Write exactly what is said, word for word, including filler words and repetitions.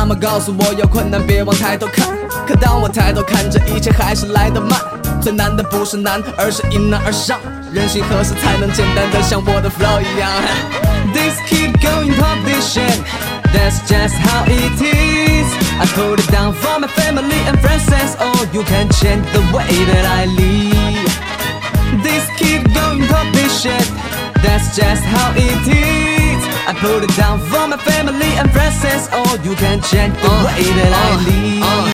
妈告诉我有困难别往抬头看，可当我抬头看，这一切还是来得慢。最难的不是难，而是迎难而上。人心何时才能简单的像我的 flow 一样 ？This keep going competition, that's just how it is. I put it down for my family and friends says, oh, you can change the way that I live. This keep going competition, that's just how it is. I put it down for my family and friends says, oh, you can change the way that I live.